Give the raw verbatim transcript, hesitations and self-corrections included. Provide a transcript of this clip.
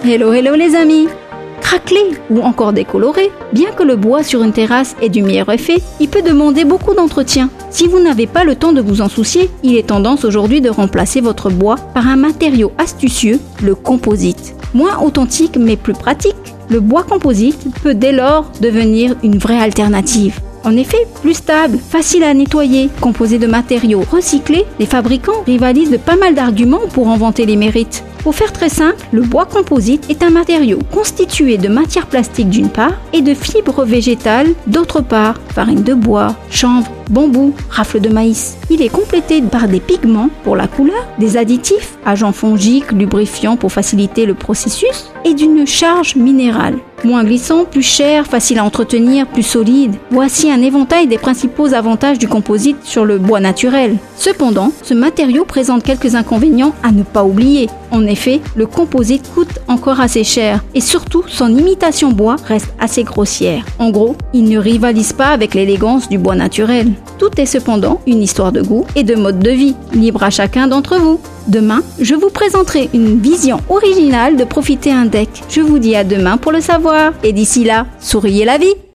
Hello hello les amis! Craquelé ou encore décoloré, bien que le bois sur une terrasse ait du meilleur effet, il peut demander beaucoup d'entretien. Si vous n'avez pas le temps de vous en soucier, il est tendance aujourd'hui de remplacer votre bois par un matériau astucieux, le composite. Moins authentique mais plus pratique, le bois composite peut dès lors devenir une vraie alternative. En effet, plus stable, facile à nettoyer, composé de matériaux recyclés, les fabricants rivalisent de pas mal d'arguments pour en vanter les mérites. Pour faire très simple, le bois composite est un matériau constitué de matière plastique d'une part et de fibres végétales d'autre part, farine de bois, chanvre, bambou, rafle de maïs. Il est complété par des pigments pour la couleur, des additifs, agents fongiques, lubrifiants pour faciliter le processus et d'une charge minérale. Moins glissant, plus cher, facile à entretenir, plus solide. Voici un éventail des principaux avantages du composite sur le bois naturel. Cependant, ce matériau présente quelques inconvénients à ne pas oublier. En effet, le composite coûte encore assez cher et surtout son imitation bois reste assez grossière. En gros, il ne rivalise pas avec l'élégance du bois naturel. Tout est cependant une histoire de goût et de mode de vie, libre à chacun d'entre vous. Demain, je vous présenterai une vision originale de profiter un deck. Je vous dis à demain pour le savoir et d'ici là, souriez la vie!